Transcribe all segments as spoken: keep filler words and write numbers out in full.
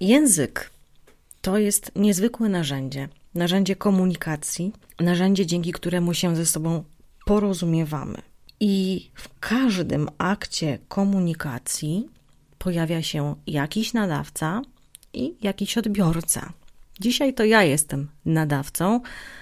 Język to jest niezwykłe narzędzie, narzędzie komunikacji, narzędzie, dzięki któremu się ze sobą porozumiewamy. I w każdym akcie komunikacji pojawia się jakiś nadawca i jakiś odbiorca. Dzisiaj to ja jestem nadawcą,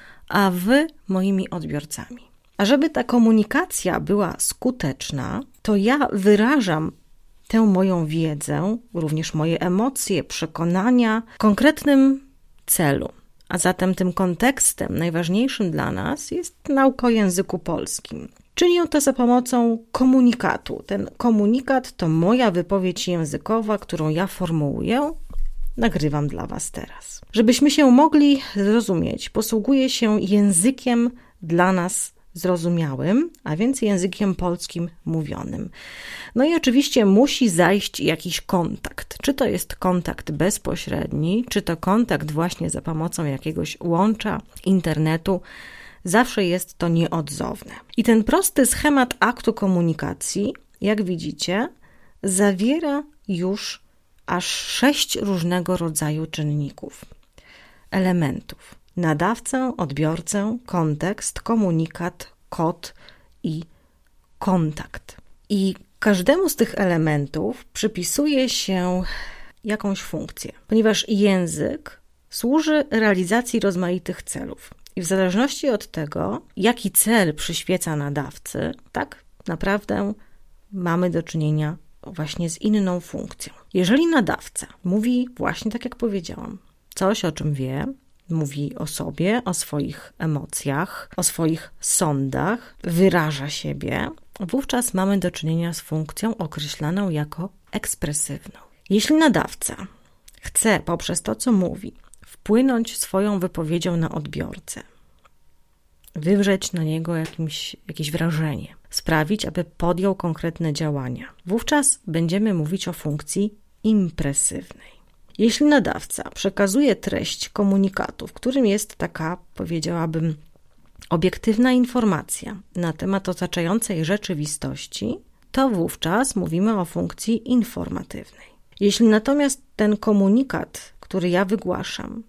a wy moimi odbiorcami. A żeby ta komunikacja była skuteczna, to ja wyrażam tę moją wiedzę, również moje emocje, przekonania w konkretnym celu. A zatem tym kontekstem najważniejszym dla nas jest nauka o języku polskim. Czynię to za pomocą komunikatu. Ten komunikat to moja wypowiedź językowa, którą ja formułuję, nagrywam dla was teraz. Żebyśmy się mogli zrozumieć, posługuję się językiem dla nas zrozumiałym, a więc językiem polskim mówionym. No i oczywiście musi zajść jakiś kontakt. Czy to jest kontakt bezpośredni, czy to kontakt właśnie za pomocą jakiegoś łącza internetu, zawsze jest to nieodzowne. I ten prosty schemat aktu komunikacji, jak widzicie, zawiera już aż sześć różnego rodzaju czynników, elementów. Nadawcę, odbiorcę, kontekst, komunikat, kod i kontakt. I każdemu z tych elementów przypisuje się jakąś funkcję, ponieważ język służy realizacji rozmaitych celów. I w zależności od tego, jaki cel przyświeca nadawcy, tak naprawdę mamy do czynienia właśnie z inną funkcją. Jeżeli nadawca mówi właśnie tak, jak powiedziałam, coś, o czym wie, mówi o sobie, o swoich emocjach, o swoich sądach, wyraża siebie, wówczas mamy do czynienia z funkcją określaną jako ekspresywną. Jeśli nadawca chce poprzez to, co mówi, wpłynąć swoją wypowiedzią na odbiorcę, wywrzeć na niego jakimś, jakieś wrażenie, sprawić, aby podjął konkretne działania, wówczas będziemy mówić o funkcji impresywnej. Jeśli nadawca przekazuje treść komunikatu, w którym jest taka, powiedziałabym, obiektywna informacja na temat otaczającej rzeczywistości, to wówczas mówimy o funkcji informatywnej. Jeśli natomiast ten komunikat, który ja wygłaszam,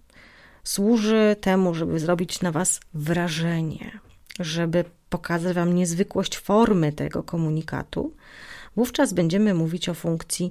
służy temu, żeby zrobić na was wrażenie, żeby pokazać wam niezwykłość formy tego komunikatu, wówczas będziemy mówić o funkcji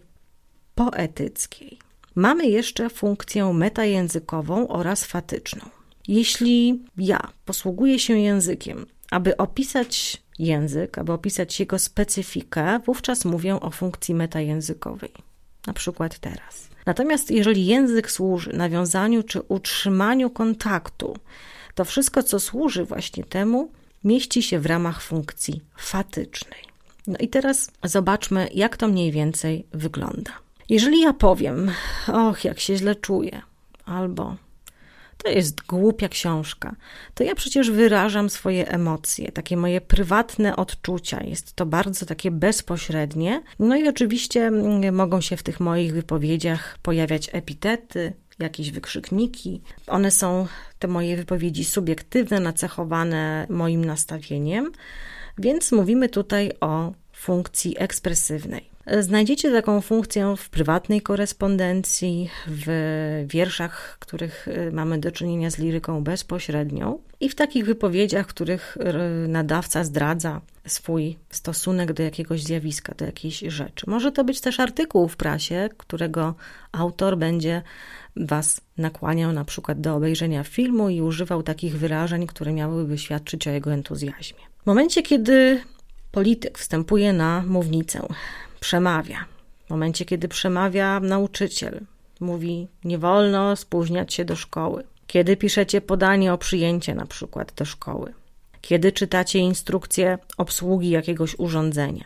poetyckiej. Mamy jeszcze funkcję metajęzykową oraz fatyczną. Jeśli ja posługuję się językiem, aby opisać język, aby opisać jego specyfikę, wówczas mówię o funkcji metajęzykowej. Na przykład teraz. Natomiast jeżeli język służy nawiązaniu czy utrzymaniu kontaktu, to wszystko, co służy właśnie temu, mieści się w ramach funkcji fatycznej. No i teraz zobaczmy, jak to mniej więcej wygląda. Jeżeli ja powiem, och, jak się źle czuję, albo to jest głupia książka, to ja przecież wyrażam swoje emocje, takie moje prywatne odczucia. Jest to bardzo takie bezpośrednie. No i oczywiście mogą się w tych moich wypowiedziach pojawiać epitety, jakieś wykrzykniki. One są, te moje wypowiedzi, subiektywne, nacechowane moim nastawieniem, więc mówimy tutaj o funkcji ekspresywnej. Znajdziecie taką funkcję w prywatnej korespondencji, w wierszach, w których mamy do czynienia z liryką bezpośrednią i w takich wypowiedziach, w których nadawca zdradza swój stosunek do jakiegoś zjawiska, do jakiejś rzeczy. Może to być też artykuł w prasie, którego autor będzie was nakłaniał na przykład do obejrzenia filmu i używał takich wyrażeń, które miałyby świadczyć o jego entuzjazmie. W momencie, kiedy polityk wstępuje na mównicę, przemawia. W momencie, kiedy przemawia nauczyciel, mówi, nie wolno spóźniać się do szkoły. Kiedy piszecie podanie o przyjęcie na przykład do szkoły. Kiedy czytacie instrukcję obsługi jakiegoś urządzenia.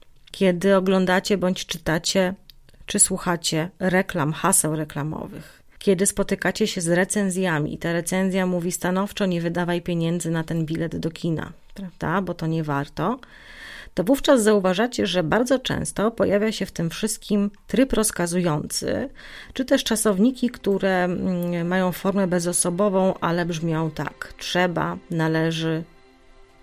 Kiedy oglądacie bądź czytacie, czy słuchacie reklam, haseł reklamowych. Kiedy spotykacie się z recenzjami i ta recenzja mówi stanowczo, nie wydawaj pieniędzy na ten bilet do kina, prawda, bo to nie warto, to wówczas zauważacie, że bardzo często pojawia się w tym wszystkim tryb rozkazujący, czy też czasowniki, które mają formę bezosobową, ale brzmią tak: trzeba, należy,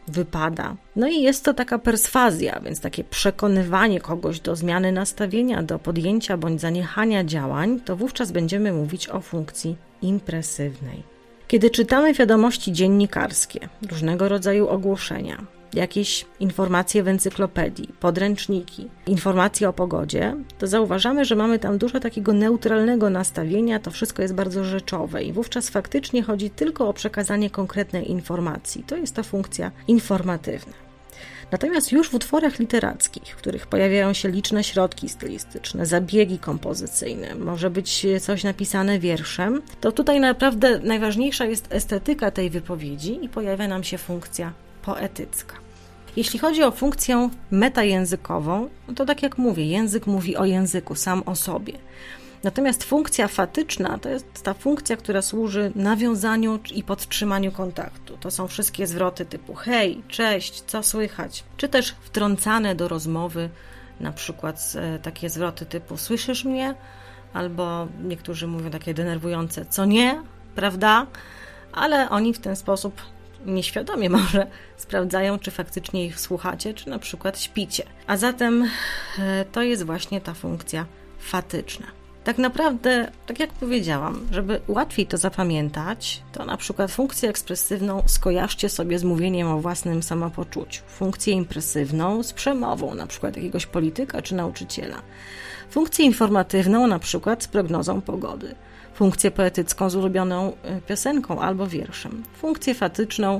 wypada. No i jest to taka perswazja, więc takie przekonywanie kogoś do zmiany nastawienia, do podjęcia bądź zaniechania działań, to wówczas będziemy mówić o funkcji impresywnej. Kiedy czytamy wiadomości dziennikarskie, różnego rodzaju ogłoszenia, jakieś informacje w encyklopedii, podręczniki, informacje o pogodzie, to zauważamy, że mamy tam dużo takiego neutralnego nastawienia, to wszystko jest bardzo rzeczowe i wówczas faktycznie chodzi tylko o przekazanie konkretnej informacji. To jest ta funkcja informatywna. Natomiast już w utworach literackich, w których pojawiają się liczne środki stylistyczne, zabiegi kompozycyjne, może być coś napisane wierszem, to tutaj naprawdę najważniejsza jest estetyka tej wypowiedzi i pojawia nam się funkcja poetycka. Jeśli chodzi o funkcję metajęzykową, no to tak jak mówię, język mówi o języku sam o sobie. Natomiast funkcja fatyczna to jest ta funkcja, która służy nawiązaniu i podtrzymaniu kontaktu. To są wszystkie zwroty typu hej, cześć, co słychać, czy też wtrącane do rozmowy, na przykład takie zwroty typu słyszysz mnie? Albo niektórzy mówią takie denerwujące, co nie, prawda? Ale oni w ten sposób nieświadomie może sprawdzają, czy faktycznie ich słuchacie, czy na przykład śpicie. A zatem to jest właśnie ta funkcja fatyczna. Tak naprawdę, tak jak powiedziałam, żeby łatwiej to zapamiętać, to na przykład funkcję ekspresywną skojarzcie sobie z mówieniem o własnym samopoczuciu, funkcję impresywną z przemową, na przykład jakiegoś polityka czy nauczyciela, funkcję informatywną na przykład z prognozą pogody, funkcję poetycką z ulubioną piosenką albo wierszem, funkcję fatyczną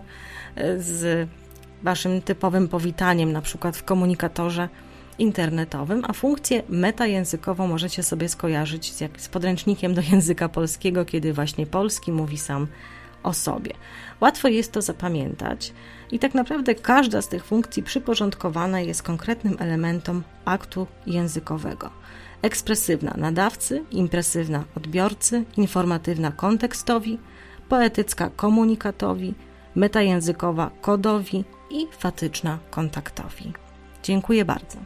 z waszym typowym powitaniem, na przykład w komunikatorze internetowym, a funkcję metajęzykową możecie sobie skojarzyć z, jak, z podręcznikiem do języka polskiego, kiedy właśnie polski mówi sam o sobie. Łatwo jest to zapamiętać i tak naprawdę każda z tych funkcji przyporządkowana jest konkretnym elementom aktu językowego. Ekspresywna nadawcy, impresywna odbiorcy, informatywna kontekstowi, poetycka komunikatowi, metajęzykowa kodowi i fatyczna kontaktowi. Dziękuję bardzo.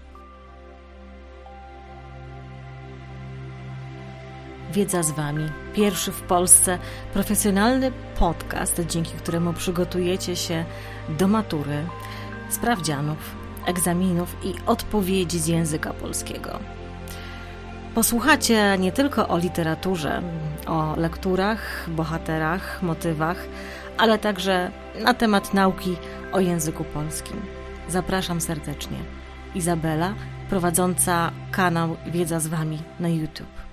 Wiedza z Wami. Pierwszy w Polsce profesjonalny podcast, dzięki któremu przygotujecie się do matury, sprawdzianów, egzaminów i odpowiedzi z języka polskiego. Posłuchacie nie tylko o literaturze, o lekturach, bohaterach, motywach, ale także na temat nauki o języku polskim. Zapraszam serdecznie. Izabela, prowadząca kanał Wiedza z Wami na YouTube.